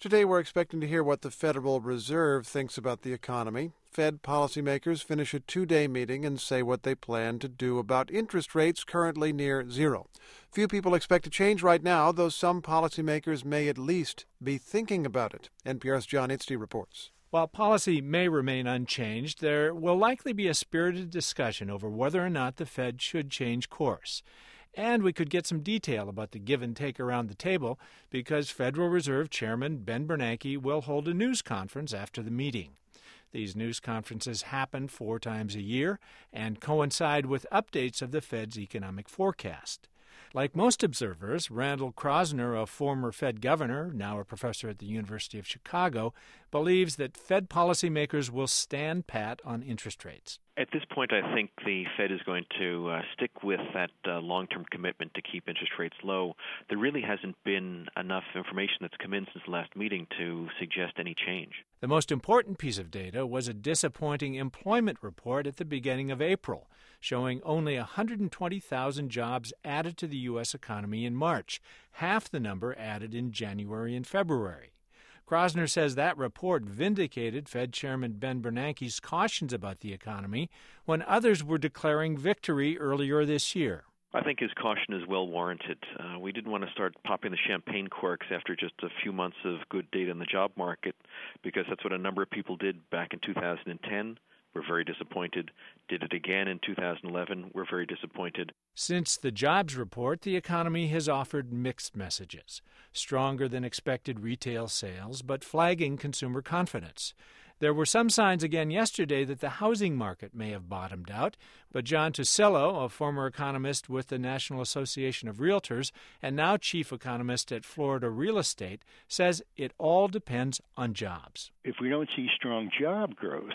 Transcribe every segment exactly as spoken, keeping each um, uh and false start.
Today we're expecting to hear what the Federal Reserve thinks about the economy. Fed policymakers finish a two-day meeting and say what they plan to do about interest rates currently near zero. Few people expect a change right now, though some policymakers may at least be thinking about it. N P R's John Itzty reports. While policy may remain unchanged, there will likely be a spirited discussion over whether or not the Fed should change course. And we could get some detail about the give and take around the table because Federal Reserve Chairman Ben Bernanke will hold a news conference after the meeting. These news conferences happen four times a year and coincide with updates of the Fed's economic forecast. Like most observers, Randall Kroszner, a former Fed governor, now a professor at the University of Chicago, believes that Fed policymakers will stand pat on interest rates. At this point, I think the Fed is going to uh, stick with that uh, long-term commitment to keep interest rates low. There really hasn't been enough information that's come in since the last meeting to suggest any change. The most important piece of data was a disappointing employment report at the beginning of April, showing only one hundred twenty thousand jobs added to the U S economy in March, half the number added in January and February. Kroszner says that report vindicated Fed Chairman Ben Bernanke's cautions about the economy when others were declaring victory earlier this year. I think his caution is well warranted. Uh, we didn't want to start popping the champagne corks after just a few months of good data in the job market, because that's what a number of people did back in two thousand ten. We're very disappointed. Did it again in two thousand eleven. We're very disappointed. Since the jobs report, the economy has offered mixed messages. Stronger than expected retail sales, but flagging consumer confidence. There were some signs again yesterday that the housing market may have bottomed out, but John Tusillo, a former economist with the National Association of Realtors and now chief economist at Florida Real Estate, says it all depends on jobs. If we don't see strong job growth,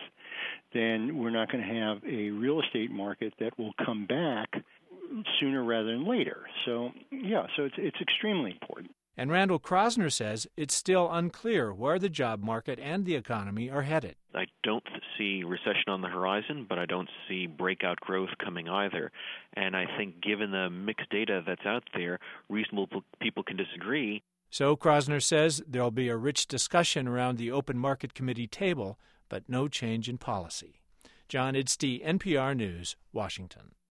then we're not going to have a real estate market that will come back sooner rather than later. So, yeah, so it's it's extremely important. And Randall Kroszner says it's still unclear where the job market and the economy are headed. I don't see recession on the horizon, but I don't see breakout growth coming either. And I think given the mixed data that's out there, reasonable people can disagree. So Kroszner says there'll be a rich discussion around the Open Market Committee table, but no change in policy. John Itzty, N P R News, Washington.